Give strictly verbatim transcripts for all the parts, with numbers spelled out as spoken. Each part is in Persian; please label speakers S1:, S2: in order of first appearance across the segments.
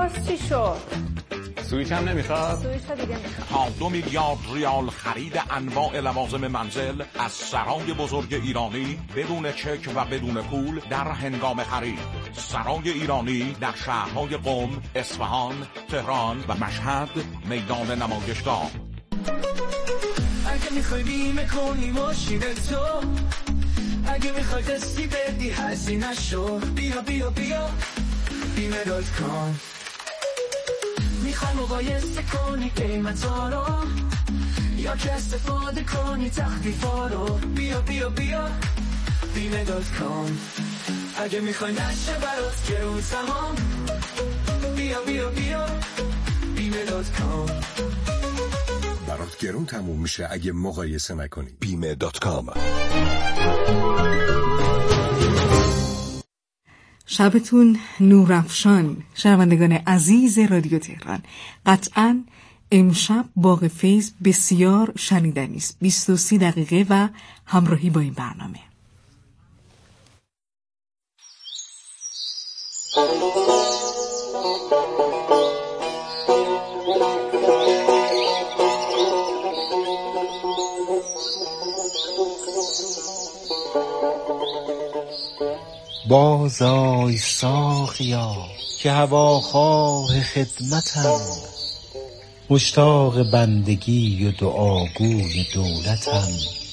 S1: درست چی شد؟
S2: سویچ هم نمیخواد؟
S1: سویچ ها دیگه میخواد.
S3: تا دو میلیارد ریال خرید انواع لوازم منزل از سرای بزرگ ایرانی بدون چک و بدون پول در هنگام خرید. سرای ایرانی در شهرهای قم، اصفهان، تهران و مشهد میدان نمایشگاه.
S4: اگه میخوای بیمه کنی ماشین تو، اگه میخوای قسطی بدی هزینه شو، بیا بیا بیا بیمه دات کام. میخوای مقایسه کنی قیمتا رو یا که استفاده کنی تخفیفا رو، بیا بیا بیا بیمه دات کام. اگه میخوای نشه برات گرون تمام، بیا بیا بیا بیمه دات کام.
S5: برات گرون تموم میشه اگه مقایسه نکنی. بیمه دات کام.
S6: شبتون نورافشان شنوندگان عزیز رادیو تهران. قطعاً امشب باغ فیض بسیار شنیدنی است. بیست و سه دقیقه و همراهی با این برنامه.
S7: باز آی ساقیا که هواخواه خدمتم، مشتاق بندگی و دعاگوی دولتم.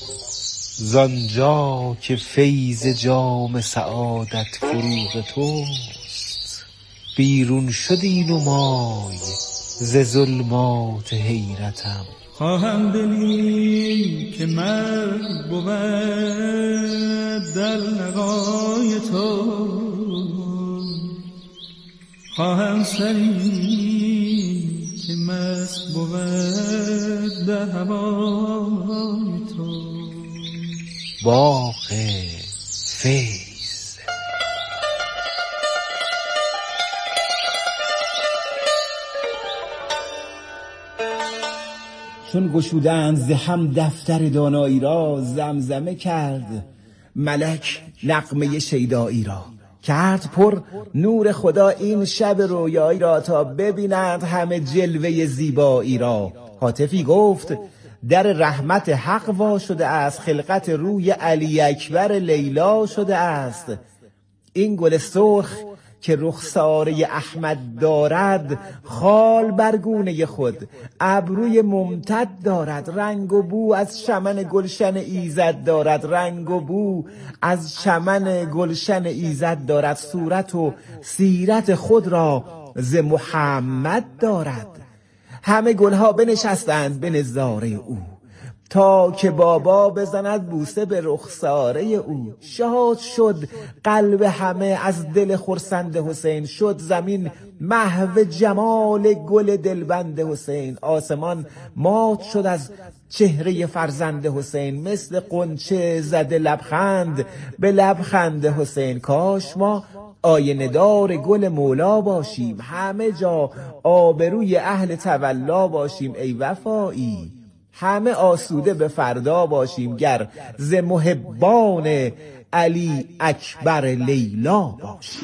S7: زانجا که فیض جام سعادت فروغ توست، بیرون شد این نمای ز ظلمات حیرتم.
S8: خواهم دلی که مرگ بود در لقای تو، خواهم سری که مست بود در هوای تو.
S7: باغ فیض.
S9: چون گشودند ز هم دفتر دانایی را، زمزمه کرد ملک نغمه شیدایی را. کرد پر نور خدا این شب رویایی را، تا ببینند همه جلوه زیبایی را. هاتفی گفت در رحمت حق وا شده است، خلقت روی علی اکبر لیلا شده است. این گل سرخ که رخساره احمد دارد، خال برگونه خود ابروی ممتد دارد. رنگ و بو از چمن گلشن ایزد دارد، رنگ و بو از چمن گلشن ایزد دارد. صورت و سیرت خود را ز محمد دارد. همه گلها بنشستند به نظاره او، تا که بابا بزند بوسه به رخساره او. شاد شد قلب همه از دل خرسند حسین، شد زمین محو جمال گل دلبند حسین. آسمان مات شد از چهره فرزند حسین، مثل غنچه زده لبخند به لبخند حسین. کاش ما آینه دار گل مولا باشیم، همه جا آبروی اهل تولا باشیم. ای وفایی همه آسوده به فردا باشیم، گر ز محبان علی اکبر لیلا باشیم.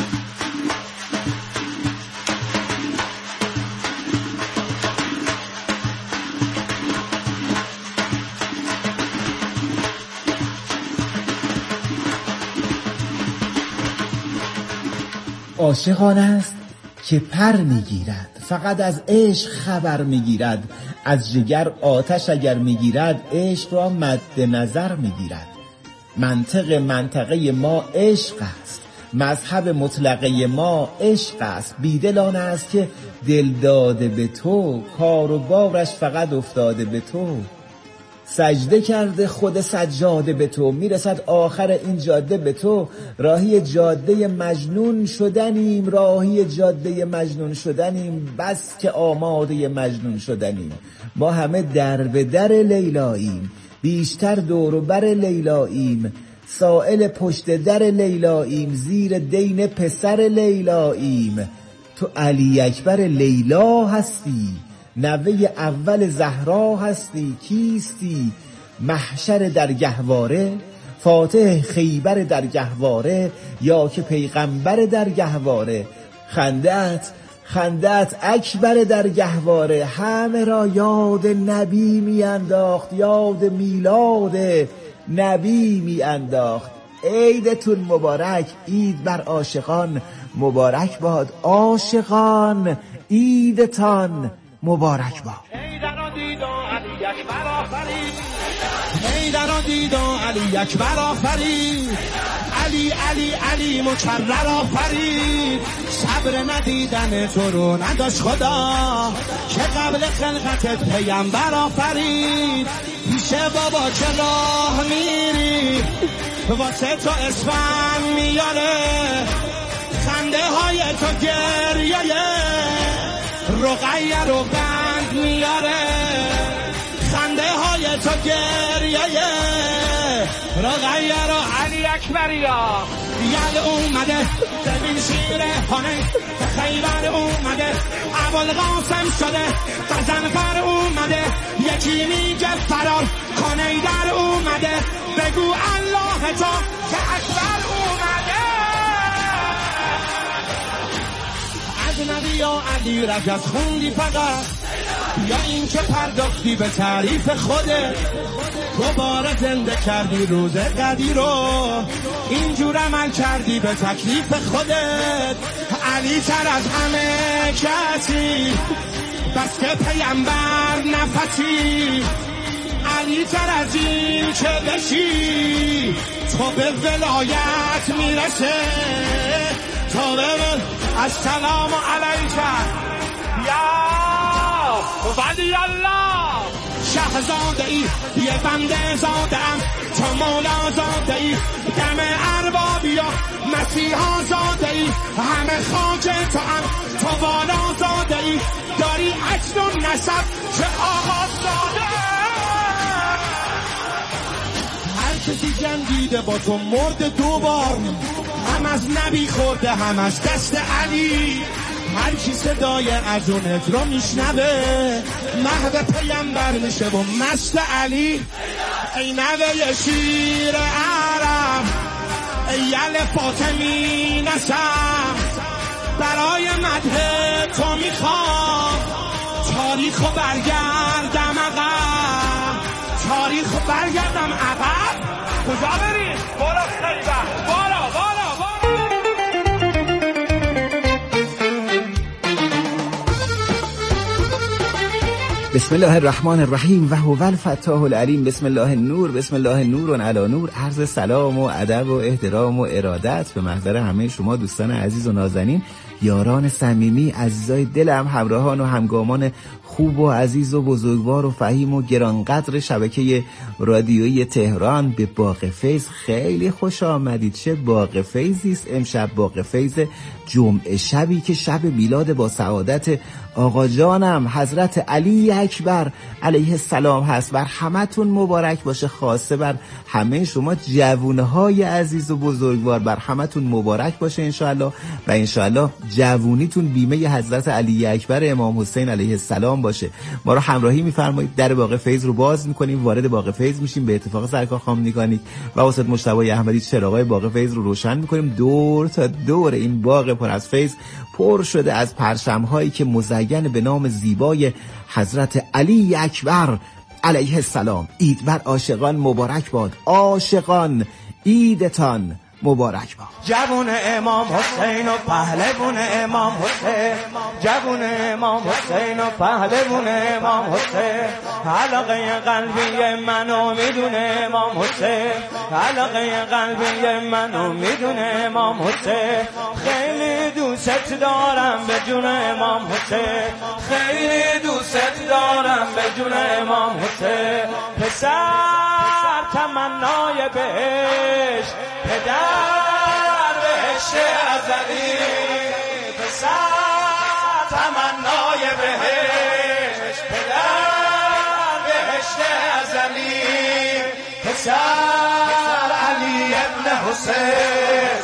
S9: عاشقان است که پر میگیرد، فقط از عشق خبر میگیرد. از جگر آتش اگر میگیرد، عشق را مد نظر میگیرد. منطق منطقه ما عشق است، مذهب مطلقه ما عشق است. بیدل آن است که دل داده به تو، کار و بارش فقط افتاده به تو. سجده کرده خود سجاده به تو، میرسد آخر این جاده به تو. راهی جاده مجنون شدنیم، راهی جاده مجنون شدنیم، بس که آماده مجنون شدنیم. ما همه در به در لیلاییم، بیشتر دور و بر لیلاییم. سائل پشت در لیلاییم، زیر دین پسر لیلاییم. تو علی اکبر لیلا هستی، نوه اول زهرا هستی. کیستی محشر در گهواره، فاتح خیبر در گهواره، یا که پیغمبر در گهواره. خنده‌ات خندت اکبر در گهواره، همه را یاد نبی می انداخت، یاد میلاد نبی می انداخت. عیدتون مبارک، عید بر عاشقان مبارک باد. عاشقان عیدتان مبارک باد.
S1: حیدر و دید و علی اکبر آفرید، حیدر و دید و علی اکبر آفرید، علی علی علی مکرر آفرید. صبر ندیدن تو رو نداشت خدا، که قبل خلقت پیامبر آفرید. پیش بابا چه راه میری، واسه تو اسفند میاره، خنده های تو گریه رقیه رو بند میاره، خنده های تو گریه رقیه رو. علی اکبریا یل اومده، ببین شیره هانه خیبر اومده، ابوالقاسم شده غضنفر اومده، یکی میگه فرار کنه در اومده، بگو الله تو که اکبر اومده. از نبی یا علی رجز خوندی فقط، یا این که پرداختی به تعریف خوده، دوباره زنده کردی روز قدیر رو، اینجور عمل کردی به تکلیف خودت. علی تر از همه کسی، بس که پیامبر نفسی، علی تر از این که بشی تو به ولایت میرسه، تو به السلام علیکم یا ولی الله. شهزاده ای یه بنده زاده ام، تو مولا زاده ای دم اربابی و مسیحا زاده ای، همه خاک تو هم تو والا زاده ای، داری عجل و نسب که آغاز زاده. هر کسی جنگیده با تو مرد دوبار، هم از نبی خورده هم از دست علی. هر کی صدای اذونت رو میشنوه، محو پیامبر میشه و مست علی. ای نوه شیر عرب، ای یل فاطمی نسب، برای مدح تو میخوام تاریخ و برگردم عقب، تاریخ و برگردم عقب. کجا بریم؟ بالا خیبر، بالا بالا بالا.
S9: بسم الله الرحمن الرحیم و هو الفتاح العلیم. بسم الله نور، بسم الله نور علی نور. عرض سلام و ادب و احترام و ارادت به محضر همه شما دوستان عزیز و نازنین، یاران صمیمی، عزیزای دلم، همراهان و همگامان خوب و عزیز و بزرگوار و فهیم و گرانقدر شبکه رادیویی تهران. به باغ فیض خیلی خوش آمدید. چه باغ فیضی است امشب، باغ فیض جمعه شبی که شب میلاد با سعادت آقا جانم حضرت علی اکبر علیه السلام هست. بر همتون مبارک باشه، خاصه بر همه شما جوونهای عزیز و بزرگوار، بر همتون مبارک باشه انشاءالله، و انشاءالله جوونیتون بیمه حضرت علی اکبر امام حسین علیه السلام باشه. ما رو همراهی میفرمایید، در باغ فیض رو باز میکنیم، وارد باغ فیض میشیم، به اتفاق سرکار خانم میکنید و استاد مجتبی احمدی چراغای باغ فیض رو روشن میکنیم. دور تا دور این باغ پر از فیض پر شده از پرچم‌هایی که مزین به نام زیبای حضرت علی اکبر علیه السلام. عید بر عاشقان مبارک باد. عاشقان عیدتان مبارک باد.
S1: جوون امام حسین و پهلوون امام حسین، جوون امام حسین و پهلوون امام حسین، علاقه قلبی منو میدونه امام حسین، علاقه قلبی منو میدونه امام حسین. خیلی دوست دارم به جون امام حسین، خیلی دوست دارم به جون امام حسین. پسر تمنای بهشت، پدر بهشت ازلی، پسر تمنای بهشت، پدر بهشت ازلی، پسر علی ابن حسین،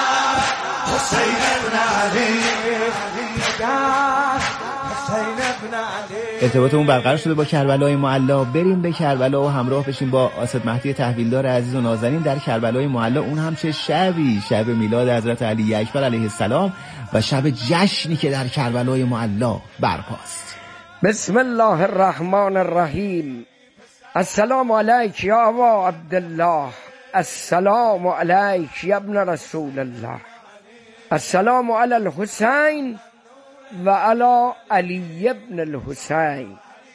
S1: پدر حسین ابن علی، پدر حسین ابن
S9: ارتباطمون برقرار شده با کربلای معلا. بریم به کربلا و همراه بشیم با آصف مهدی تحویلدار عزیز و نازنین در کربلای معلا. اون هم چه شبی، شب میلاد حضرت علی اکبر علیه السلام و شب جشنی که در کربلای معلا برپاست.
S10: بسم الله الرحمن الرحیم. السلام علیک یا ابا عبدالله، السلام علیک یا ابن رسول الله، السلام علی الحسین و علی علی ابن الحسین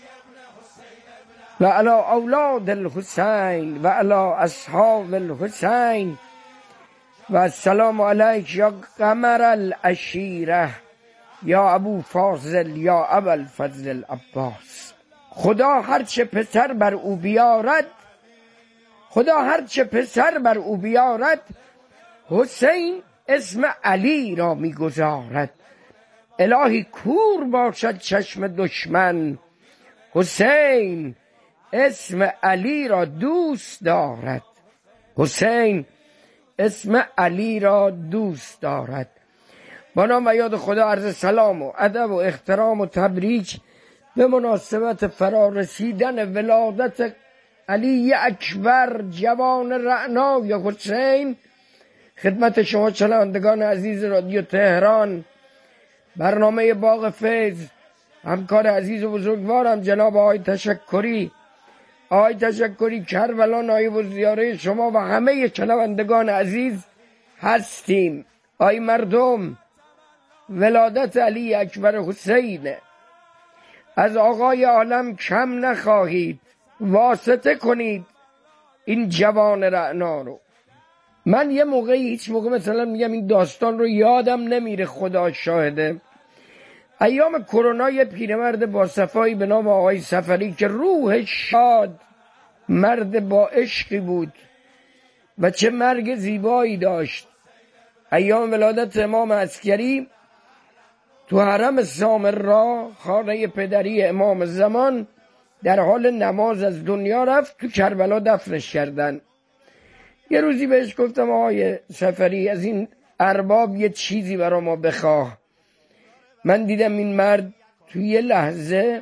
S10: و علی اولاد الحسین و علی اصحاب الحسین و السلام علیک یا قمر العشیره یا ابو فاضل یا ابو الفضل العباس. خدا هرچه پسر بر او بیارد، خدا هرچه پسر بر او بیارد، حسین اسم علی را میگذارد. الهی کور باشد چشم دشمن، حسین اسم علی را دوست دارد. حسین اسم علی را دوست دارد. با نام و یاد خدا عرض سلام و ادب و احترام و تبریک به مناسبت فرارسیدن ولادت علی اکبر جوان رعنای حسین خدمت شما شنوندگان عزیز رادیو تهران، برنامه باغ فیض، همکار عزیز و بزرگوارم جناب آقای تشکری آقای تشکری کربلا نایب الزیاره شما و همه شنوندگان عزیز هستیم. آی مردم، ولادت علی اکبر حسین از آقای عالم کم نخواهید، واسطه کنید این جوان رعنا رو. من یه موقعی هیچ موقع مثلا میگم این داستان رو یادم نمیره، خدا شاهده. ایام کرونا یه پیرمرد با صفایی به نام آقای سفری که روح شاد، مرد با عشقی بود و چه مرگ زیبایی داشت، ایام ولادت امام عسکری تو حرم سامرا، خانه پدری امام زمان، در حال نماز از دنیا رفت. تو کربلا دفنش کردن. یه روزی بهش گفتم آقای سفری از این ارباب یه چیزی برا ما بخواه. من دیدم این مرد توی یه لحظه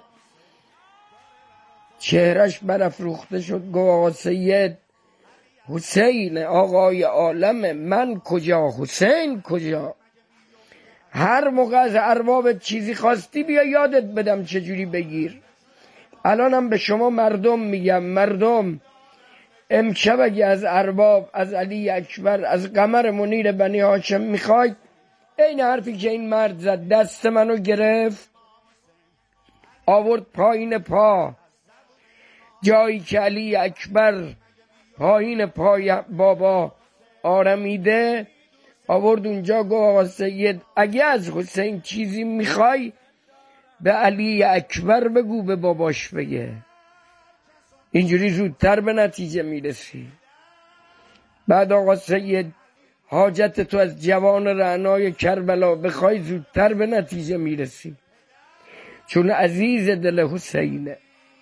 S10: چهرش برافروخته شد. گفت آقا سید، حسین آقای عالم، من کجا، حسین کجا؟ هر موقع از ارباب چیزی خواستی بیا یادت بدم چجوری بگیر. الانم به شما مردم میگم، مردم امشب اگه از ارباب، از علی اکبر، از قمر منیر بنی هاشم میخواید، این حرفی که این مرد زد، دست منو گرفت آورد پایین پا، جایی که علی اکبر پایین پای بابا آرمیده، آورد اونجا. گفت آقا سید، اگه از حسین چیزی میخوای به علی اکبر بگو، به باباش بگه، اینجوری زودتر به نتیجه میرسی. بعد آقا سید، حاجت تو از جوان رعنای کربلا بخوای زودتر به نتیجه میرسی، چون عزیز دل حسینه.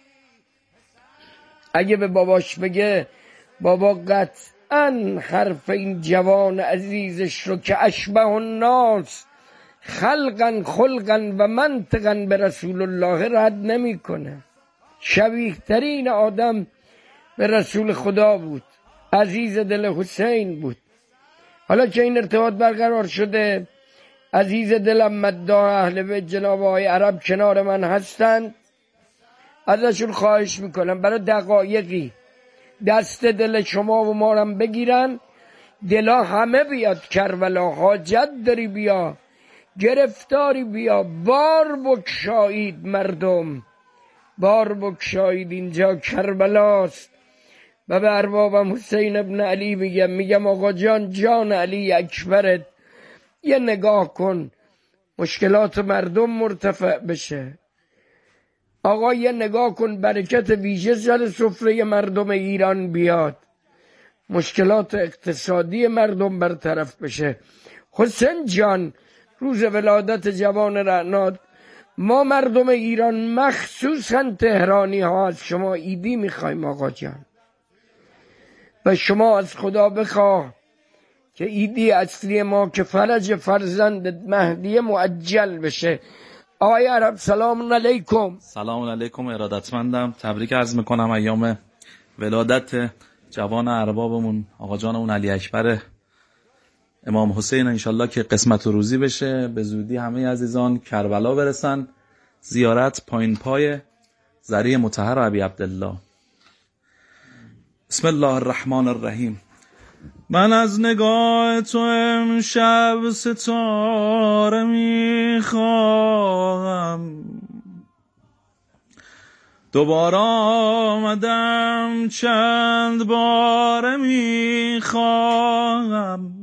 S10: اگه به باباش بگه، بابا قطعا حرف این جوان عزیزش رو که اشبه الناس خلقا خلقا و منطقا به رسول الله رد نمی کنه. شبیه ترین آدم به رسول خدا بود، عزیز دل حسین بود. حالا که این ارتباط برقرار شده، عزیز دلم مداح اهل بیت جناب آقای عرب کنار من هستند، ازشون خواهش میکنم برای دقایقی دست دل شما و ما رو بگیرن. دلا همه بیاد کربلا، حاجت داری بیا، گرفتاری بیا، بار بکشایید مردم، بار بکشایید، اینجا کربلاست. و به اربابم حسین ابن علی میگم، میگم آقا جان، جان علی اکبرت یه نگاه کن، مشکلات مردم مرتفع بشه. آقا یه نگاه کن، برکت ویژه سر سفره مردم ایران بیاد، مشکلات اقتصادی مردم برطرف بشه. حسین جان، روز ولادت جوان رعنات، ما مردم ایران مخصوصا تهرانی ها از شما عیدی میخوایم آقا جان، و شما از خدا بخواه که عیدی اصلی ما که فرج فرزند مهدی معجل بشه. آقای عرب سلام علیکم.
S11: سلام علیکم ارادتمندم. تبریک عرض میکنم ایام ولادت جوان اربابمون آقا جانمون علی اکبر امام حسین، انشالله که قسمت و روزی بشه، به زودی همه عزیزان کربلا برسن، زیارت پایین پای زری مطهر ابی عبدالله. بسم الله الرحمن الرحیم. من از نگاه تو امشب ستاره میخواهم، دوباره آمدم چند باره میخواهم،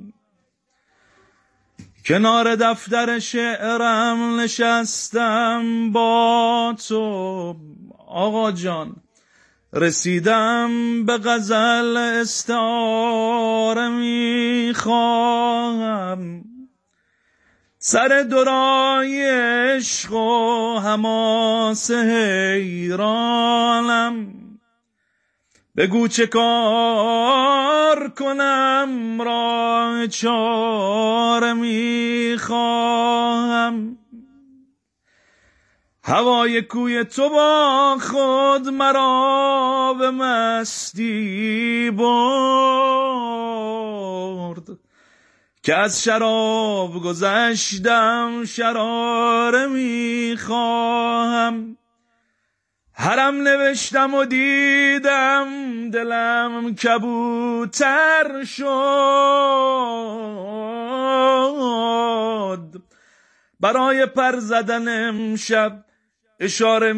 S11: کنار دفتر شعرم نشستم با تو آقا جان، رسیدم به غزل استعاره میخواهم، سر دورای عشق و حماسه حیرانم، بگو چه کار کنم راه چاره میخواهم، هوای کوی تو با خود مرا به مستی برد، که از شراب گذشتم شراره میخواهم، حرم نوشتم و دیدم دلم کبوتر شد، برای پر زدن امشب اشاره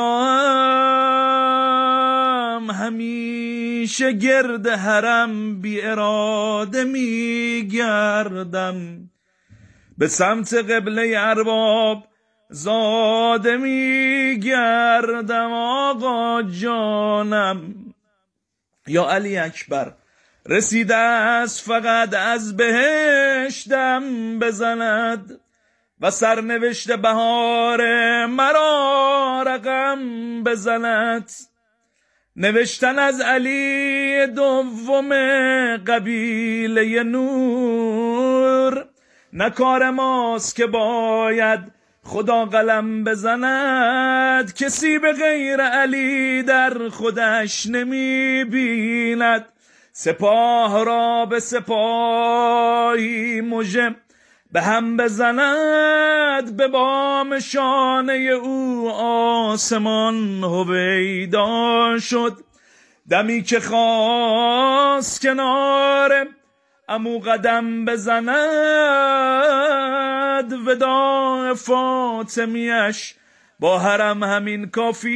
S11: میخواهم، همیشه گرد حرم بی اراده میگردم، به سمت قبله ارباب زاده میگردم آقا جانم. یا علی اکبر رسیده است فقط از بهشتم بزند، و سرنوشت بهار مرا رقم بزند، نوشتن از علی دوم قبیله نور، نه کار ماست که باید خدا قلم بزند، کسی به غیر علی در خودش نمی بیند، سپاه را به سپاهی مژه به هم بزند، به بام شانه او آسمان هویدا شد، دمی که خواست کنار عمو قدم بزند، وداع فاطمیش با حرم همین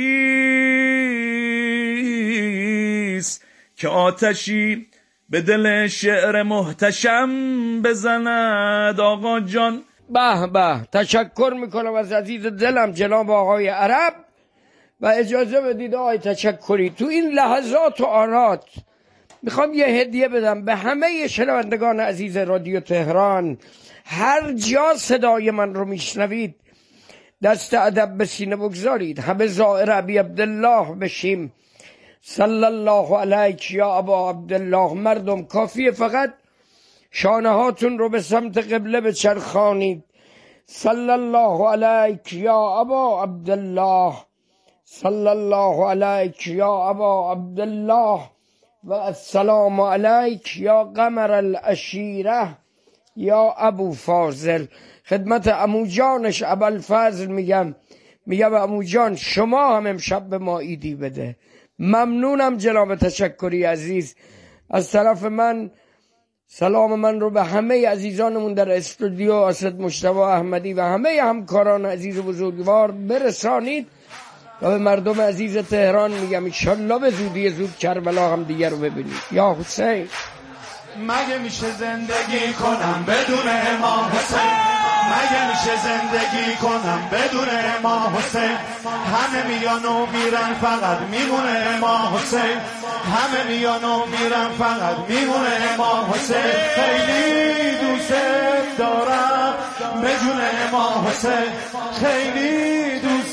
S11: کافیست، که آتشی به دل شعر محتشم بزند آقا جان.
S10: به به، تشکر میکنم از عزیز دلم جناب آقای عرب، و اجازه بدید آقای تشکری تو این لحظات و آرات میخوام یه هدیه بدم به همه شنوندگان عزیز رادیو تهران. هر جا صدای من رو میشنوید دست ادب به سینه بگذارید، همه زائر ابی عبدالله بشیم. صلی الله علیک یا ابا عبدالله. مردم کافیه فقط شانه هاتون رو به سمت قبله بچرخانید. صلی الله علیک یا ابا عبدالله، صلی الله علیک یا ابا عبدالله، و السلام علیک یا قمر العشیره یا ابو فاضل. خدمت عمو جانش ابوالفضل میگم، میگم عمو جان شما هم امشب به ما ایدی بده. ممنونم جناب تشکری عزیز. از طرف من سلام من رو به همه عزیزانمون در استودیو، اسد مجتبی احمدی و همه همکاران عزیز و بزرگوار برسانید، و به مردم عزیز تهران میگم انشالله به زودی زود کربلا هم دیگر رو ببینید. یا حسین.
S1: مگه میشه زندگی کنم بدون امام حسین؟ مگه میشه زندگی کنم بدون امام حسین؟ همه میان و میرن فقط میمونه امام حسین، همه میان و میرن فقط میمونه امام حسین. خیلی دوست دارم به جون امام حسین، خیلی دوست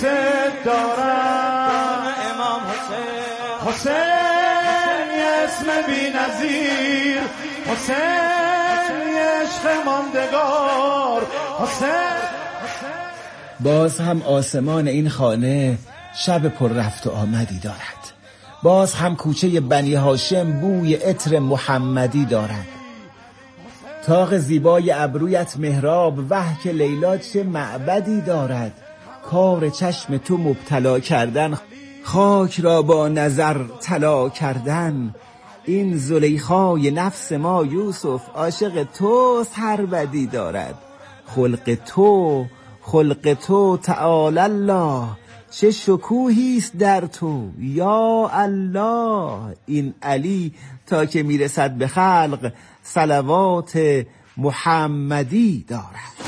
S1: دارم امام حسین. حسین اسم بی نظیر، حسین عشق ماندگار، حسین
S9: باز هم آسمان این خانه شب پر رفت و آمدی دارد. باز هم کوچه بنی هاشم بوی عطر محمدی دارد. طاق زیبای ابرویت محراب، وه که لیلا چه معبدی دارد. کار چشم تو مبتلا کردن، خاک را با نظر طلا کردن. این زلیخای نفس ما یوسف، عاشق توست هر بدی دارد. خلق تو خلق تو تعالی الله، چه شکوهیست در تو یا الله. این علی تا که میرسد به خلق، صلوات محمدی دارد.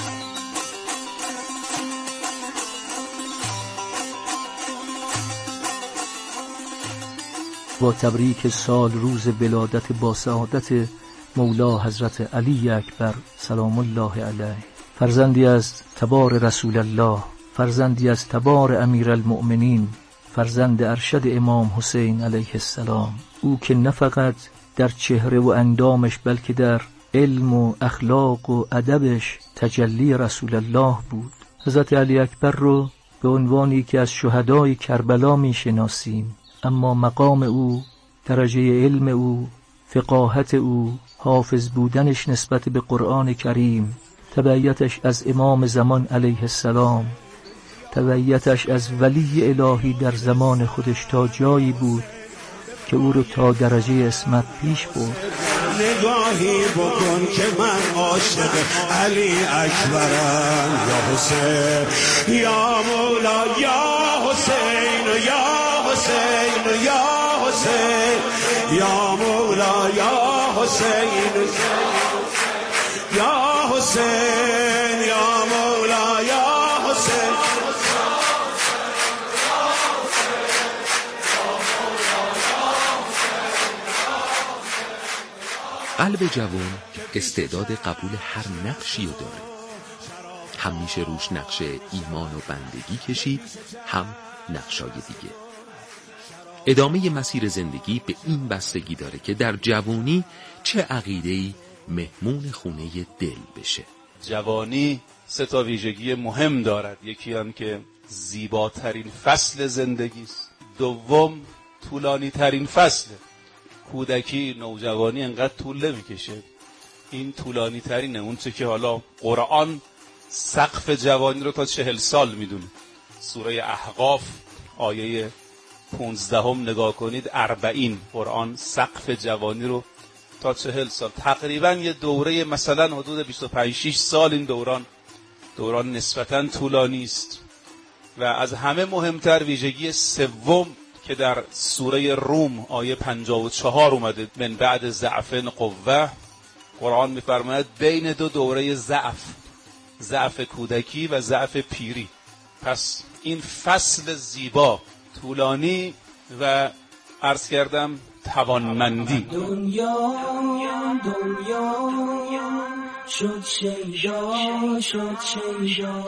S12: با تبریک سال روز ولادت با سعادت مولا حضرت علی اکبر سلام الله علیه، فرزندی از تبار رسول الله، فرزندی از تبار امیر المؤمنین، فرزند ارشد امام حسین علیه السلام. او که نه فقط در چهره و اندامش بلکه در علم و اخلاق و ادبش تجلی رسول الله بود. حضرت علی اکبر رو به عنوانی که از شهدای کربلا می شناسیم، اما مقام او، درجه علم او، فقاهت او، حافظ بودنش نسبت به قرآن کریم، تبعیتش از امام زمان علیه السلام، تبعیتش از ولی الهی در زمان خودش تا جایی بود که او رو تا درجه اسمت پیش برد.
S1: نگاهی بکن که من عاشق علی اکبرم، یا حسین یا مولا یا حسین یا حسین یا حسین یا مولا یا حسین یا حسین یا مولا یا حسین.
S13: قلب جوان استعداد قبول هر نقشی رو داره. هم میشه روش نقش ایمان و بندگی کشید، هم نقشای دیگه. ادامه مسیر زندگی به این بستگی داره که در جوانی چه عقیده‌ای مهمون خونه دل بشه.
S14: جوانی سه تا ویژگی مهم دارد. یکی هم که زیباترین فصل زندگی است. دوم طولانی ترین فصل. کودکی، نوجوانی انقدر طول نمیکشه، این طولانی ترینه. اون چه که حالا قرآن سقف جوانی رو تا چهل سال میدونه. سوره احقاف آیه پونزدهم نگاه کنید، اربعین قرآن سقف جوانی رو تا چهل سال، تقریبا یه دوره مثلا حدود بیست و پنج شش سال. این دوران دوران نسبتا طولانی است. و از همه مهمتر ویژگی سوم که در سوره روم آیه پنجاه و چهار اومده، من بعد ضعف قوه، قرآن میفرماید بین دو دوره ضعف، ضعف کودکی و ضعف پیری. پس این فصل زیبا، طولانی و عرض کردم توانمندی.
S4: دنیا دنیا شد شیدا شد شیدا،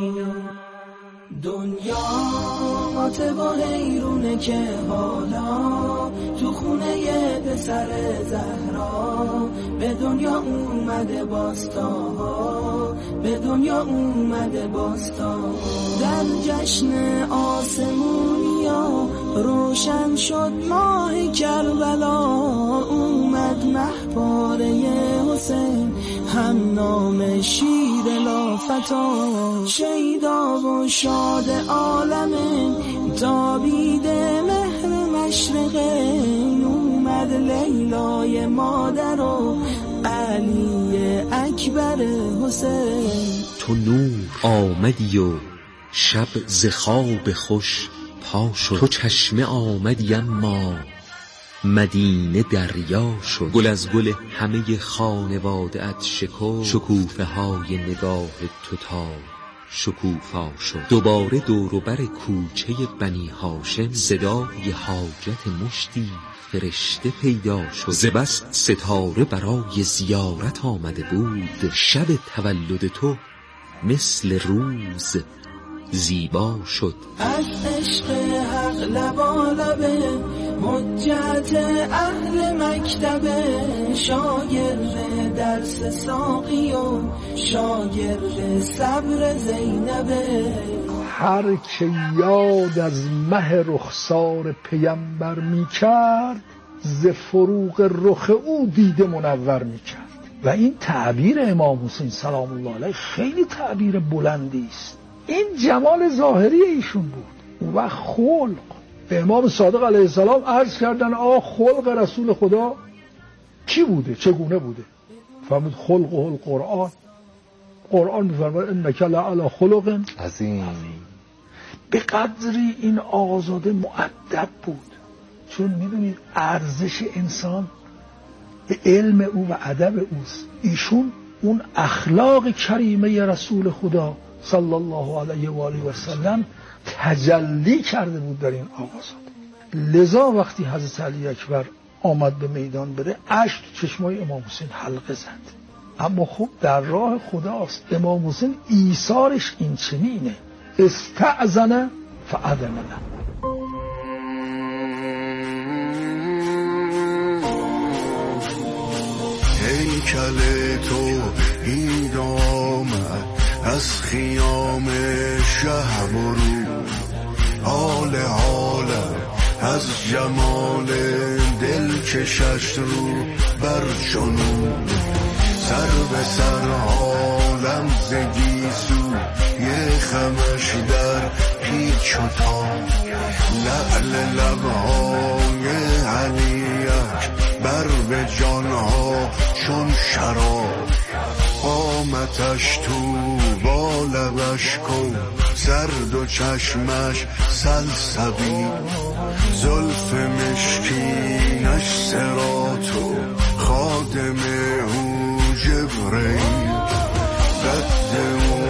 S4: دنیا ماتبا حیرونه که حالا تو خونه یه پسر زهرا به دنیا اومده باستاها، به دنیا اومده باستا. در جشن آسمونیا روشن شد ماه کربلا، اومد مهپاره حسین هم نام شیر لافتا. شیدا و شاد عالمه تابید مهر مشرقه، اومد لیلای مادر و علی اکبر حسین.
S13: تو نور آمدی و شب ز خواب خوش پا شد، تو چشمه آمدی اما مدینه دریا شد. گل از گل همه خانواده ات شکفت، شکوفه های نگاه تو تا شکوفا شد. دوباره دوروبر کوچه بنی هاشم صدای حاجت مشتی فرشته پیدا شد. ز بس ستاره برای زیارت آمده بود، شب تولد تو مثل روز زیبا شد.
S4: از عشق حق لبالبه حجت اهل مکتبه، شاگرد درس ساقی و شاگرد صبر زینبه.
S15: هر که یاد از مه رخسار پیمبر می کرد، ز فروغ رخ او دیده منور می کرد. و این تعبیر امام حسین سلام الله علیه خیلی تعبیر بلندی است. این جمال ظاهری ایشون بود. و خلق، به امام صادق علیه السلام عرض کردن آ خلق رسول خدا کی بوده، چگونه بوده؟ فرمود خلقه القرآن. قرآن می‌فرماید انک لعلی خلق عظیم. به قدری این آزاده مؤدب بود، چون میدونید ارزش انسان علم او و ادب اوست. ایشون اون اخلاق کریمه رسول خدا صلی الله علیه و آله و سلم تجلی کرده بود در این آزاده. لذا وقتی حضرت علی اکبر آمد به میدان بره، اشک چشمای امام حسین حلقه زد. اما خب در راه خداست. امام حسین ایثارش این چنینه، استأذن فأذن له.
S16: هیکل تو این آمد از خیام شه برو، حال حالم از جمال دل کشش رو بر جنون. سر به سر حالم ز گیسو یه خمش در پیچ و تاب، لعل لبهای علیک بر به جانها چون شراب. قامتش تو با لبش کن سرد و چشمش سلسبیل، زلف مشکینش صراط و خادم او جبرئیل. قد او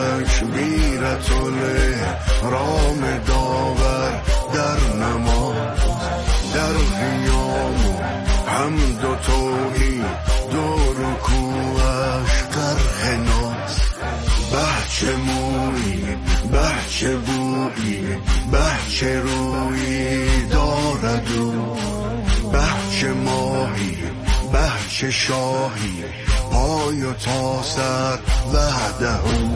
S16: تکبیرت الاحرام داور در نماز، در قیام و حمد و توحید دو رکوعش غرق ناز. به چه مویی به چه بویی به چه رویی دارد او، به چه ماهی به چه شاهی پای و تا سر وحده او.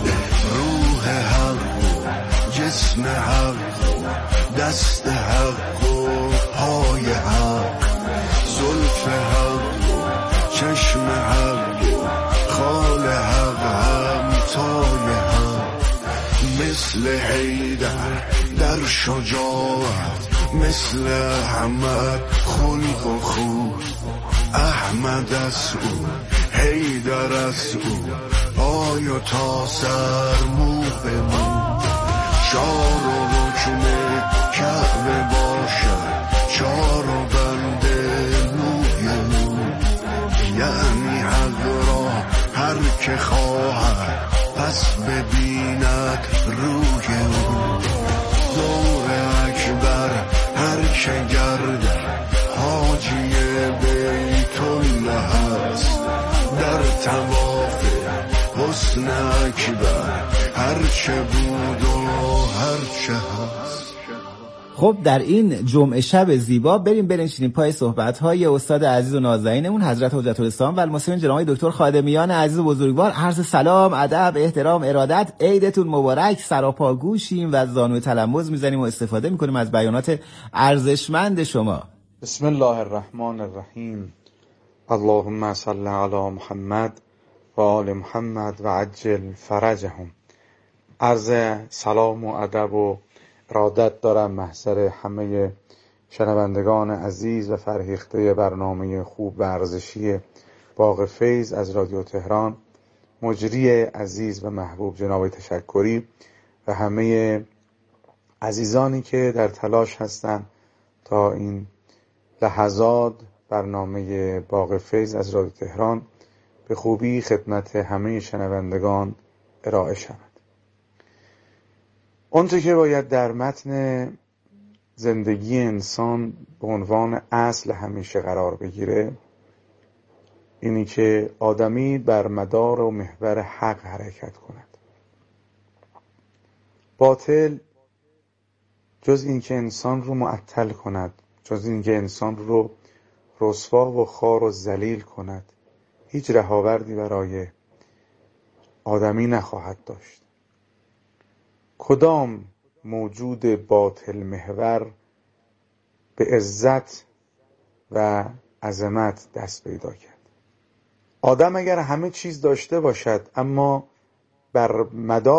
S16: روح حق و جسم حق و دست حق و پای حق، زلف حق و چشم حق و خال حق همتای حق. مثل حیدر در شجاعت، مثل احمد خلق و خود. احمد از او حیدر از او پای و تا سر مو به مو. چار و رکن کعبه باشد چار و بند موی مو. یعنی حق را هر که خواهد پس ببیند روی او. دور اکبر هر که گردد حاجی بیت الله است، در طواف حسن اکبر هر چه بود و هر چه هست.
S9: خب در این جمعه شب زیبا بریم بنشینیم پای صحبت‌های استاد عزیز و نازنینمون حضرت حجت الاسلام و المسلمین جناب دکتر خادمیان عزیز و بزرگوار. عرض سلام، ادب، احترام، ارادت. عیدتون مبارک. سراپا گوشیم و زانوی تلمذ میزنیم و استفاده میکنیم از بیانات ارزشمند شما.
S17: بسم الله الرحمن الرحیم. اللهم صل علی محمد و آل محمد و عجل فرجهم. عرض سلام و ادب و ارادت دارم محضر همه شنوندگان عزیز و فرهیخته برنامه خوب و ارزشی باغ فیض از رادیو تهران، مجری عزیز و محبوب جناب تشکری و همه عزیزانی که در تلاش هستند تا این لحظات برنامه باغ فیض از رادیو تهران به خوبی خدمت همه شنوندگان ارائه شود. اونچه که باید در متن زندگی انسان به عنوان اصل همیشه قرار بگیره اینی که آدمی بر مدار و محور حق حرکت کند. باطل جز اینکه انسان رو معطل کند، جز اینکه انسان رو رسوا و خوار و ذلیل کند، هیچ رهاوردی برای آدمی نخواهد داشت. کدام موجود باطل محور به عزت و عظمت دست پیدا کرد؟ آدم اگر همه چیز داشته باشد اما بر مدار